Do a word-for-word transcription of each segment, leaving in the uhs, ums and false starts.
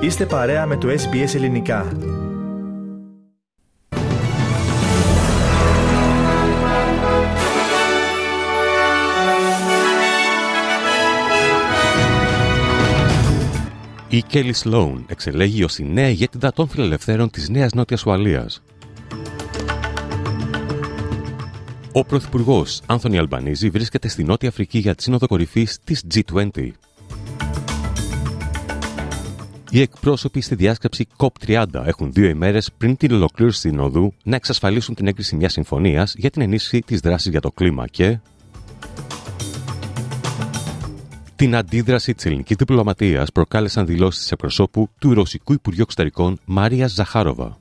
Είστε παρέα με το Ες Μπι Ες Ελληνικά. Η Kelly Sloan εξελέγει ως η νέα ηγέτιδα των φιλελευθέρων της Νέας Νότιας Ουαλίας. Ο Πρωθυπουργός Άνθονι Αλμπανίζη βρίσκεται στη Νότια Αφρική για τη Σύνοδο Κορυφής της τζι είκοσι. Οι εκπρόσωποι στη διάσκεψη κοπ τριάντα έχουν δύο ημέρες πριν την ολοκλήρωση της Συνόδου να εξασφαλίσουν την έγκριση μιας συμφωνίας για την ενίσχυση της δράσης για το κλίμα και την αντίδραση της ελληνικής διπλωματίας προκάλεσαν δηλώσεις της εκπροσώπου του Ρωσικού Υπουργείου Εξωτερικών Μαρίας Ζαχάροβα.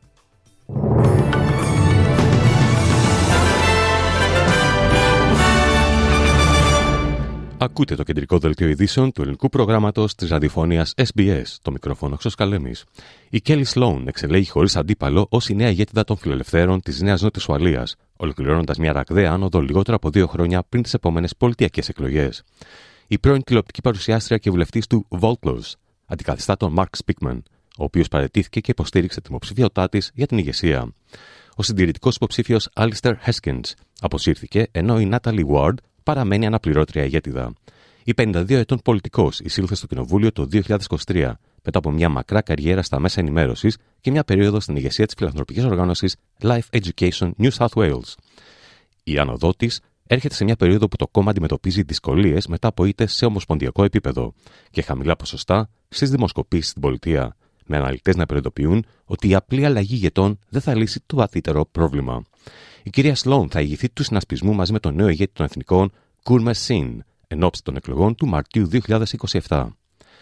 Ακούτε το κεντρικό δελτίο ειδήσεων του ελληνικού προγράμματος της ραδιοφωνίας Ες Μπι Ες, το μικρόφωνο Χρυσοκαλέμης. Η Kelly Sloan εξελέγει χωρίς αντίπαλο ως η νέα ηγέτιδα των φιλελευθέρων της Νέας Νότιας Ουαλίας, ολοκληρώνοντας μια ραγδαία άνοδο λιγότερο από δύο χρόνια πριν τις επόμενες πολιτιακές εκλογές. Η πρώην τηλεοπτική παρουσιάστρια και βουλευτής του Vaucluse αντικαθιστά τον Mark Speakman, ο οποίος παραιτήθηκε και υποστήριξε την υποψηφιότητά της για την ηγεσία. Ο συντηρητικός υποψήφιος Alistair Heskins αποσύρθηκε, ενώ η Natalie Ward παραμένει αναπληρώτρια ηγέτιδα. Η πενήντα δύο ετών πολιτικός εισήλθε στο κοινοβούλιο το δύο χιλιάδες είκοσι τρία μετά από μια μακρά καριέρα στα μέσα ενημέρωσης και μια περίοδο στην ηγεσία της φιλανθρωπικής οργάνωσης Life Education New South Wales. Η άνοδό της έρχεται σε μια περίοδο που το κόμμα αντιμετωπίζει δυσκολίες μετά από ήττες σε ομοσπονδιακό επίπεδο και χαμηλά ποσοστά στις δημοσκοπήσεις στην πολιτεία, με αναλυτές να προειδοποιούν ότι η απλή αλλαγή ηγετών δεν θα λύσει το βαθύτερο πρόβλημα. Η κυρία Σλόουν θα ηγηθεί του συνασπισμού μαζί με τον νέο ηγέτη των Εθνικών Κούρμε Σιν εν ώψη των εκλογών του Μαρτίου δύο χιλιάδες είκοσι επτά.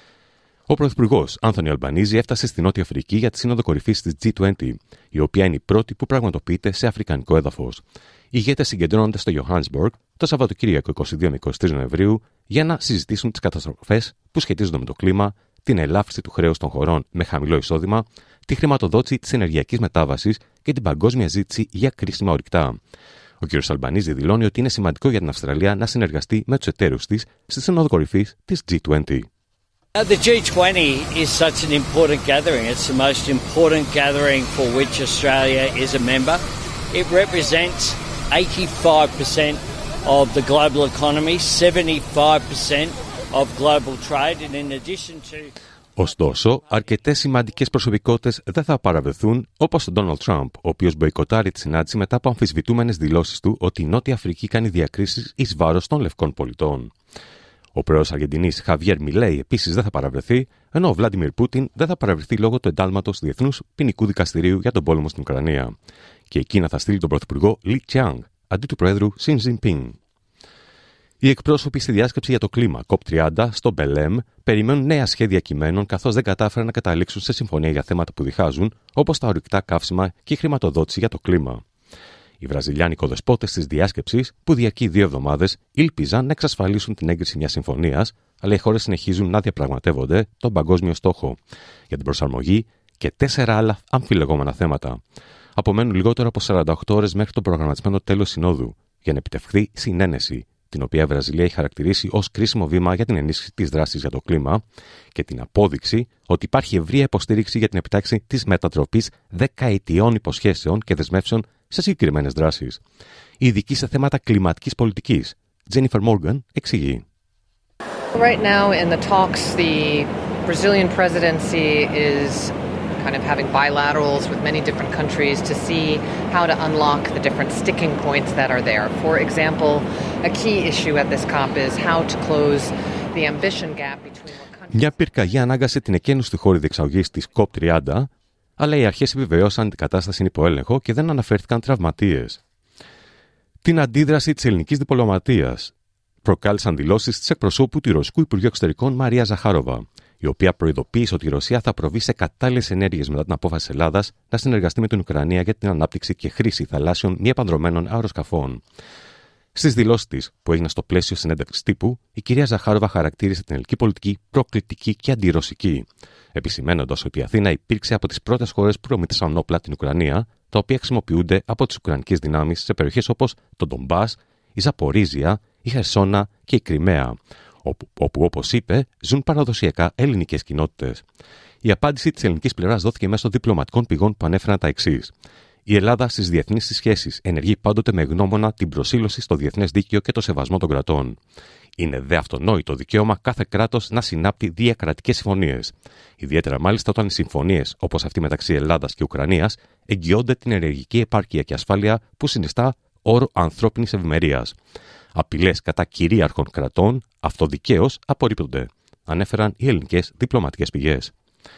Ο Πρωθυπουργός Άνθονι Αλμπανίζη έφτασε στη Νότια Αφρική για τη Σύνοδο Κορυφής της τζι είκοσι, η οποία είναι η πρώτη που πραγματοποιείται σε αφρικανικό έδαφος. Οι ηγέτες συγκεντρώνονται στο Johannesburg το Σαββατοκύριακο είκοσι δύο με είκοσι τρεις Νοεμβρίου για να συζητήσουν τις καταστροφές που σχετίζονται με το κλίμα, την ελάφρυνση του χρέους των χωρών με χαμηλό εισόδημα, τη χρηματοδότηση της ενεργειακής μετάβασης και την παγκόσμια ζήτηση για κρίσιμα ορυκτά. Ο κ. Αλμπανίζη δηλώνει ότι είναι σημαντικό για την Αυστραλία να συνεργαστεί με τους εταίρους της στη Σύνοδο Κορυφής της τζι είκοσι. The τζι είκοσι is such an important gathering. It's the most important gathering for which Australia is a member. It represents eighty-five percent of the global economy, seventy-five percent of global trade, and in addition to... Ωστόσο, αρκετές σημαντικές προσωπικότητες δεν θα παραβρεθούν, όπως ο Ντόναλντ Τραμπ, ο οποίος μποϊκοτάρει τη συνάντηση μετά από αμφισβητούμενες δηλώσεις του ότι η Νότια Αφρική κάνει διακρίσεις εις βάρος των λευκών πολιτών. Ο πρόεδρος Αργεντινής Χαβιέρ Μιλέι επίσης δεν θα παραβρεθεί, ενώ ο Βλάντιμιρ Πούτιν δεν θα παραβρεθεί λόγω του εντάλματος του Διεθνούς Ποινικού Δικαστηρίου για τον πόλεμο στην Ουκρανία. Και η Κίνα θα στείλει τον πρωθυπουργό Λι Τσιάνγκ αντί του προέδρου Σιν Τζινπίνγκ. Οι εκπρόσωποι στη διάσκεψη για το κλίμα κοπ τριάντα στο Μπελέμ περιμένουν νέα σχέδια κειμένων, καθώς δεν κατάφεραν να καταλήξουν σε συμφωνία για θέματα που διχάζουν, όπως τα ορυκτά καύσιμα και η χρηματοδότηση για το κλίμα. Οι βραζιλιάνοι οικοδεσπότες της διάσκεψης, που διαρκεί δύο εβδομάδες, ήλπιζαν να εξασφαλίσουν την έγκριση μιας συμφωνίας, αλλά οι χώρες συνεχίζουν να διαπραγματεύονται τον παγκόσμιο στόχο για την προσαρμογή και τέσσερα άλλα αμφιλεγόμενα θέματα. Απομένουν λιγότερο από σαράντα οκτώ ώρες μέχρι το προγραμματισμένο τέλος συνόδου για να επιτευχθεί συνένεση, την οποία η Βραζιλία έχει χαρακτηρίσει ως κρίσιμο βήμα για την ενίσχυση της δράσης για το κλίμα και την απόδειξη ότι υπάρχει ευρεία υποστήριξη για την επιτάξη της μετατροπής δεκαετιών υποσχέσεων και δεσμεύσεων σε συγκεκριμένες δράσεις. Η ειδική σε θέματα κλιματικής πολιτικής, Τζένιφερ Μόργαν, εξηγεί. Right now in the talks, the Brazilian presidency is kind of having bilaterals with many different countries to see how to unlock the different sticking points that are there. For example, a key issue at this COP is how to close the ambition gap between what countries... Μια πυρκαγιά ανάγκασε την εκκαίνωση του χώρου διεξαγωγής της κοπ τριάντα, αλλά οι αρχές επιβεβαιώσαν ότι η κατάσταση είναι υπό έλεγχο και δεν αναφέρθηκαν τραυματίες. Την αντίδραση της ελληνικής διπλωματίας προκάλεσαν δηλώσεις της εκπροσώπου του Ρωσικού Υπουργείου Εξωτερικών Μαρία Ζαχάροβα, η οποία προειδοποίησε ότι η Ρωσία θα προβεί σε κατάλληλες ενέργειες μετά την απόφαση της Ελλάδας να συνεργαστεί με την Ουκρανία για την ανάπτυξη και χρήση θαλάσσιων μη επανδρομένων αεροσκαφών. Στις δηλώσεις της, που έγιναν στο πλαίσιο συνέντευξης τύπου, η κυρία Ζαχάροβα χαρακτήρισε την ελληνική πολιτική προκλητική και αντιρωσική, επισημαίνοντας ότι η Αθήνα υπήρξε από τις πρώτες χώρες που προμήθησαν όπλα την Ουκρανία, τα οποία χρησιμοποιούνται από τις ουκρανικές δυνάμεις σε περιοχές όπως το Ντομπάς, η Ζαπορίζια, η Χερσόνα και η Κριμαία, όπου, όπου όπως είπε, ζουν παραδοσιακά ελληνικές κοινότητες. Η απάντηση της ελληνικής πλευράς δόθηκε μέσω διπλωματικών πηγών που ανέφεραν τα εξής. Η Ελλάδα στις διεθνείς σχέσεις ενεργεί πάντοτε με γνώμονα την προσήλωση στο διεθνές δίκαιο και το σεβασμό των κρατών. Είναι δε αυτονόητο δικαίωμα κάθε κράτος να συνάπτει διακρατικές συμφωνίες. Ιδιαίτερα μάλιστα όταν οι συμφωνίες, όπως αυτή μεταξύ Ελλάδας και Ουκρανίας, εγγυώνται την ενεργειακή επάρκεια και ασφάλεια που συνιστά όρο ανθρώπινης ευημερίας. Απειλές κατά κυρίαρχων κρατών αυτοδικαίως απορρίπτονται, ανέφεραν οι ελληνικές διπλωματικές πηγές.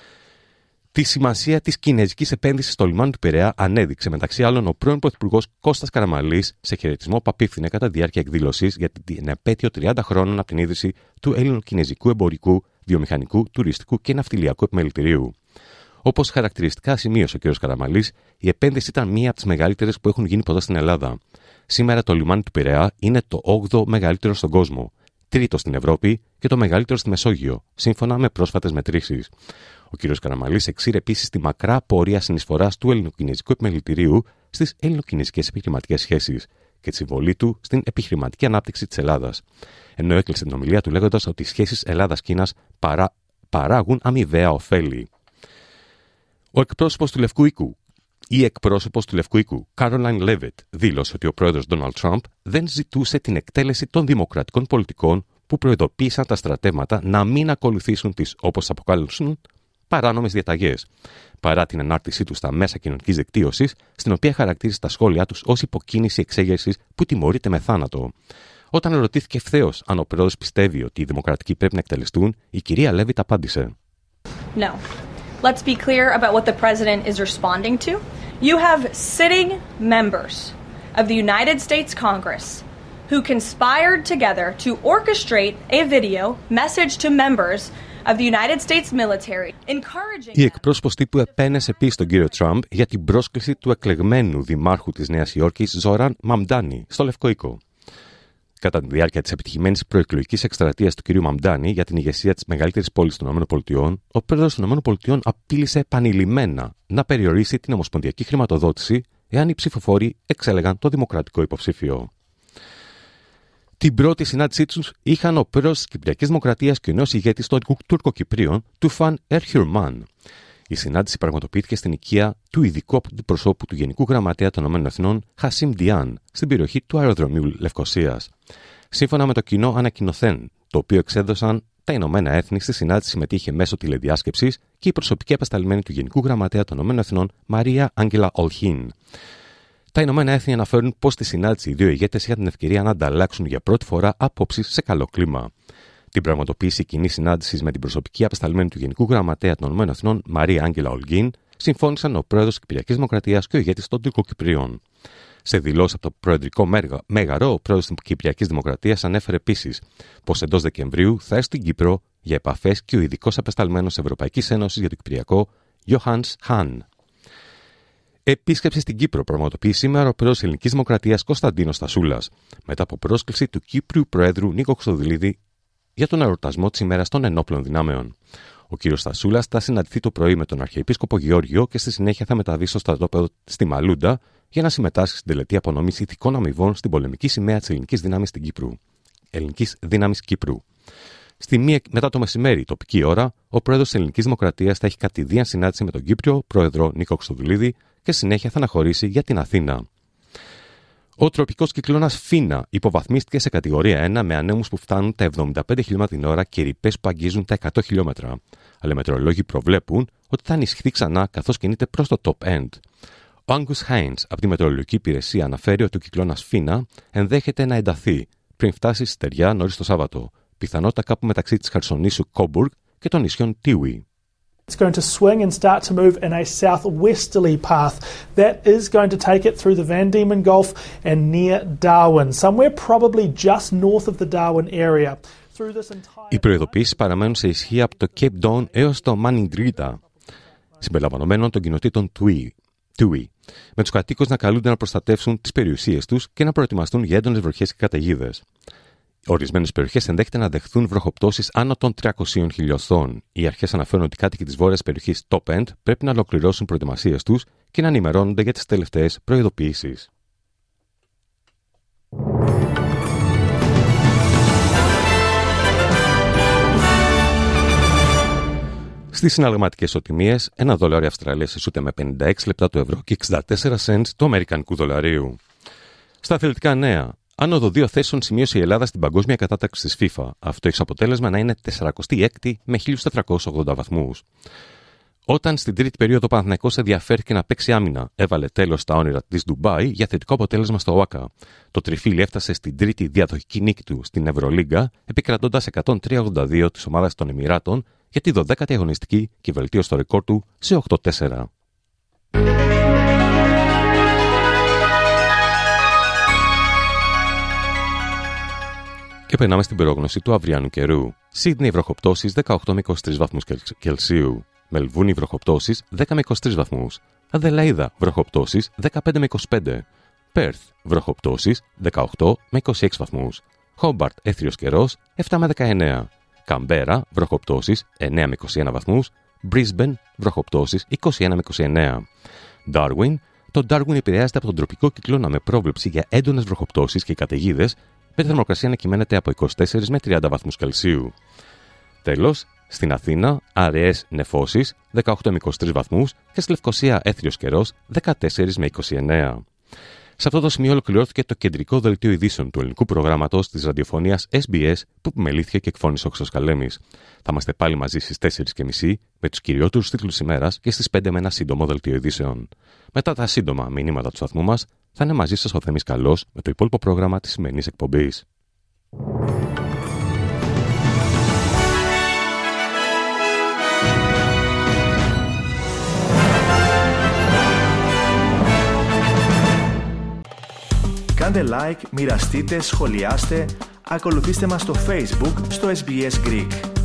Τη σημασία της κινέζικης επένδυσης στο λιμάνι του Πειραιά ανέδειξε μεταξύ άλλων ο πρώην Πρωθυπουργός Κώστας Καραμανλής σε χαιρετισμό που απίφθινε κατά τη διάρκεια εκδήλωσης για την επέτειο τριάντα χρόνων από την ίδρυση του Έλληνο-Κινεζικού Εμπορικού, Βιομηχανικού, Τουριστικού και Ναυτιλιακού Επιμελητηρίου. Όπως χαρακτηριστικά σημείωσε ο κ. Καραμανλής, η επένδυση ήταν μία από τις μεγαλύτερες που έχουν γίνει ποτέ στην Ελλάδα. Σήμερα το λιμάνι του Πειραιά είναι το όγδοο μεγαλύτερο στον κόσμο, τρίτο στην Ευρώπη και το μεγαλύτερο στη Μεσόγειο, σύμφωνα με πρόσφατες μετρήσεις. Ο κ. Καραμανλής εξήρε επίσης τη μακρά πορεία συνεισφοράς του Ελληνοκινεζικού Επιμελητηρίου στις ελληνοκινεζικές επιχειρηματικές σχέσεις και τη συμβολή του στην επιχειρηματική ανάπτυξη της Ελλάδας. Ενώ έκλεισε την ομιλία του λέγοντας ότι οι σχέσεις Ελλάδας-Κίνας παρά, παράγουν αμοιβαία ωφέλη. Ο εκπρόσωπος του Λευκού Οίκου, η εκπρόσωπος του Λευκού Οίκου, Caroline Leavitt, δήλωσε ότι ο πρόεδρος Donald Trump δεν ζητούσε την εκτέλεση των δημοκρατικών πολιτικών που προειδοποίησαν τα στρατεύματα να μην ακολουθήσουν τις, όπως αποκάλυψαν, παράνομες διαταγές, παρά την ανάρτησή του στα μέσα κοινωνικής δικτύωσης, στην οποία χαρακτήρισε τα σχόλιά τους ως υποκίνηση εξέγερσης που τιμωρείται με θάνατο. Όταν ρωτήθηκε ευθέως αν ο πρόεδρος πιστεύει ότι οι δημοκρατικοί πρέπει να εκτελεστούν, η κυρία Leavitt απάντησε. No. Let's be clear about what the president is responding to. You have sitting members of the United States Congress who conspired together to orchestrate a video message to members of the United States military, encouraging. Η εκπρόσωπος τύπου επένεσε επίσης τον κύριο Τραμπ για την πρόσκληση του εκλεγμένου δημάρχου της Νέας Υόρκης, Ζοράν Μαμντάνι, στο Λευκό Οίκο. Κατά τη διάρκεια της επιτυχημένης προεκλογικής εκστρατείας του κ. Μαμντάνι για την ηγεσία της μεγαλύτερης πόλης των ΗΠΑ, ο πρόεδρος των ΗΠΑ απείλησε επανειλημμένα να περιορίσει την ομοσπονδιακή χρηματοδότηση εάν οι ψηφοφόροι εξέλεγαν το δημοκρατικό υποψήφιο. Την πρώτη συνάντησή τους είχαν ο πρόεδρος της Κυπριακής Δημοκρατίας και ο νέος ηγέτης των Τουρκοκυπρίων, Τουφάν Ερχιουρμάν. Η συνάντηση πραγματοποιήθηκε στην οικία του ειδικού αντιπροσώπου του Γενικού Γραμματέα των ΗΠΑ, Χασίμ Διάν, στην περιοχή του αεροδρομίου Λευκωσίας. Σύμφωνα με το κοινό ανακοινωθέν, το οποίο εξέδωσαν τα Ηνωμένα Έθνη, στη συνάντηση συμμετείχε μέσω τηλεδιάσκεψης και η προσωπική απεσταλμένη του Γενικού Γραμματέα των ΗΠΑ, Μαρία Άγγελα Ολχίν. Τα Ηνωμένα Έθνη αναφέρουν πως στη συνάντηση οι δύο ηγέτες είχαν την ευκαιρία να ανταλλάξουν για πρώτη φορά απόψεις σε καλό κλίμα. Την πραγματοποίηση κοινή συνάντηση με την προσωπική απεσταλμένη του Γενικού Γραμματέα των ΗΠΑ, Μαρία Άγγελα Ολγκίν, συμφώνησαν ο πρόεδρος της Κυπριακής Δημοκρατίας και ο ηγέτης των Τουρκοκυπρίων. Σε δηλώσεις από το προεδρικό μέγαρο, ο πρόεδρος της Κυπριακής Δημοκρατίας ανέφερε επίσης πως εντός Δεκεμβρίου θα έρθει στην Κύπρο για επαφές και ο ειδικός απεσταλμένος Ευρωπαϊκής Ένωσης για το Κυπριακό, Johannes Hahn. Επίσκεψη στην Κύπρο πραγματοποιεί σήμερα ο πρόεδρος της Ελληνικής Δημοκρατίας Κωνσταντίνος Στασούλας, μετά από πρόσκληση του Κύπριου Προέδρου Νίκο Χρυστοδηλίδη για τον εορτασμό της ημέρας των ενόπλων δυνάμεων. Ο κ. Στασούλας θα συναντηθεί το πρωί με τον Αρχιεπίσκοπο Γεώργιο και στη συνέχεια θα μεταβεί στο στρατόπεδο στη Μαλούντα για να συμμετάσχει στην τελετή απονομής ηθικών αμοιβών στην πολεμική σημαία της Ελληνικής Δύναμης Κύπρου. Ελληνικής Δύναμης Κύπρου. Στη μία μετά το μεσημέρι, τοπική ώρα, ο πρόεδρος της Ελληνικής Δημοκρατίας θα έχει κατηδίαν συνάντηση με τον Κύπριο Πρόεδρο Νίκο Χρυστοδηλίδη και συνέχεια θα αναχωρήσει για την Αθήνα. Ο τροπικός κυκλώνας Φίνα υποβαθμίστηκε σε κατηγορία ένα με ανέμους που φτάνουν τα εβδομήντα πέντε χιλιόμετρα την ώρα και ρηπές που αγγίζουν τα εκατό χιλιόμετρα. Αλλά οι μετεωρολόγοι προβλέπουν ότι θα ανισχυθεί ξανά καθώς κινείται προς το top end. Ο Angus Hines από τη Μετεωρολογική Υπηρεσία αναφέρει ότι ο κυκλώνας Φίνα ενδέχεται να ενταθεί πριν φτάσει στη στεριά νωρίς το Σάββατο, πιθανότατα κάπου μεταξύ της Χερσονήσου Κόμπουργκ και των νησιών Τίουι. It's going to swing and start to move in a southwesterly path. That is going to take it through the Van Diemen Gulf and near Darwin, somewhere probably just north of the Darwin area. Through this entire... Οι προειδοποιήσεις παραμένουν σε ισχύ από το Cape Dawn έως το Manindrida, συμπεριλαμβανομένων των κοινοτήτων Τίουι, με τους κατοίκους να καλούνται να προστατεύσουν τις περιουσίες τους και να προετοιμαστούν για έντονες βροχές και καταιγίδες. Ορισμένες περιοχές ενδέχεται να δεχθούν βροχοπτώσεις άνω των τριακοσίων χιλιοστών. Οι αρχές αναφέρουν ότι οι κάτοικοι της βόρειας περιοχής Top End πρέπει να ολοκληρώσουν προετοιμασίες τους και να ενημερώνονται για τις τελευταίες προειδοποιήσεις. Στις συναλλαγματικές ισοτιμίες, ένα δολάριο Αυστραλίας ισούται με πενήντα έξι λεπτά το ευρώ και εξήντα τέσσερα σεντ του αμερικανικού δολαρίου. Στα αθλητικά νέα, άνοδο δύο θέσεων σημείωσε η Ελλάδα στην παγκόσμια κατάταξη της FIFA. Αυτό έχει αποτέλεσμα να είναι τεσσαρακοστή έκτη με χίλια τετρακόσιους ογδόντα βαθμούς. Όταν στην τρίτη περίοδο ο Παναθηναϊκός ενδιαφέρθηκε να παίξει άμυνα, έβαλε τέλος στα όνειρα της Ντουμπάι για θετικό αποτέλεσμα στο ΟΑΚΑ. Το τριφύλι έφτασε στην τρίτη διαδοχική νίκη του στην Ευρωλίγκα, επικρατώντας εκατόν τρία ογδόντα δύο της ομάδας των Εμιράτων για τη δωδέκατη αγωνιστική και βελτίωσε το ρεκόρ του σε οκτώ τέσσερα. Και περνάμε στην πρόγνωση του αυριανού καιρού. Σίδνεϊ βροχοπτώσεις δεκαοκτώ με είκοσι τρεις βαθμούς Κελσίου. Μελβούνι βροχοπτώσεις δέκα με είκοσι τρεις βαθμούς. Αδελαΐδα βροχοπτώσεις δεκαπέντε με είκοσι πέντε. Πέρθ βροχοπτώσεις δεκαοκτώ με είκοσι έξι βαθμούς. Χόμπαρτ έθριος καιρός επτά με δεκαεννέα. Καμπέρα βροχοπτώσεις εννέα με είκοσι ένα βαθμούς. Μπρίσμπεν βροχοπτώσεις είκοσι ένα με είκοσι εννέα. Ντάρουιν. Το Ντάρουιν επηρεάζεται από τον τροπικό κυκλώνα με πρόβλεψη για έντονες βροχοπτώσεις και καταιγίδες, με τη θερμοκρασία να κυμαίνεται από είκοσι τέσσερα με τριάντα βαθμούς Κελσίου. Τέλος, στην Αθήνα, αραιές νεφώσεις δεκαοκτώ με είκοσι τρεις βαθμούς και στη Λευκοσία έθριος καιρός δεκατέσσερα με είκοσι εννέα. Σε αυτό το σημείο ολοκληρώθηκε το κεντρικό δελτίο ειδήσεων του ελληνικού προγράμματος της ραδιοφωνίας ες μπι ες που επιμελήθηκε και εκφώνησε ο Χρυστοσκαλέμης. Θα είμαστε πάλι μαζί στις τέσσερις και μισή με τους κυριότερους τίτλους της ημέρας και στις πέντε με ένα σύντομο δελτίο ειδήσεων. Μετά τα σύντομα μηνύματα του σταθμού μας, θα είναι μαζί σας ο Θέμης Καλός με το υπόλοιπο πρόγραμμα της σημερινής εκπομπής. Κάντε like, μοιραστείτε, σχολιάστε, ακολουθήστε μας στο Facebook στο ες μπι ες Greek.